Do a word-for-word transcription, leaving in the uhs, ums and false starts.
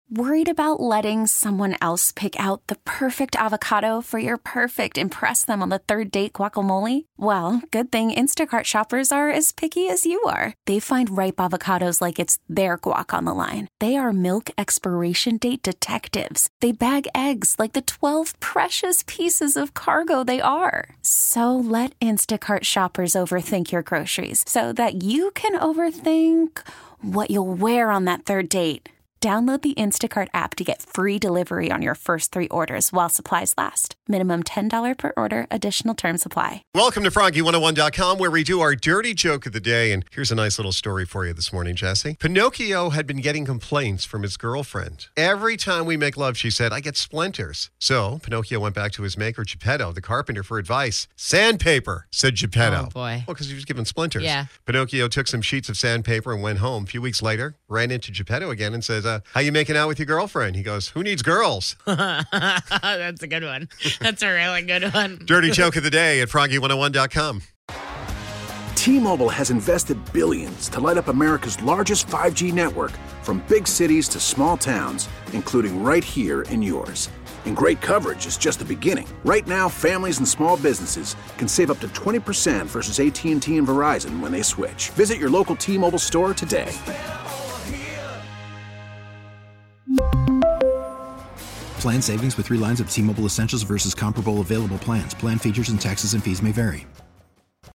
Worried about letting someone else pick out the perfect avocado for your perfect impress them on the third date guacamole? Well, good thing Instacart shoppers are as picky as you are. They find ripe avocados like it's their guac on the line. They are milk expiration date detectives. They bag eggs like the twelve precious pieces of cargo they are. So let Instacart shoppers overthink your groceries so that you can overthink what you'll wear on that third date. Download the Instacart app to get free delivery on your first three orders while supplies last. Minimum ten dollars per order. Additional terms apply. Welcome to Froggy one oh one dot com, where we do our dirty joke of the day. And here's a nice little story for you this morning, Jesse. Pinocchio had been getting complaints from his girlfriend. Every time we make love, she said, I get splinters. So Pinocchio went back to his maker, Geppetto, the carpenter, for advice. Sandpaper, said Geppetto. Oh, boy. Well, because he was given splinters. Yeah. Pinocchio took some sheets of sandpaper and went home. A few weeks later, ran into Geppetto again and says, uh, how you making out with your girlfriend? He goes, who needs girls? That's a good one. That's a really good one. Dirty joke of the day at Froggy one oh one dot com. T-Mobile has invested billions to light up America's largest five G network, from big cities to small towns, including right here in yours. And great coverage is just the beginning. Right now, families and small businesses can save up to twenty percent versus A T and T and Verizon when they switch. Visit your local T-Mobile store today. Plan savings with three lines of T-Mobile Essentials versus comparable available plans. Plan features and taxes and fees may vary.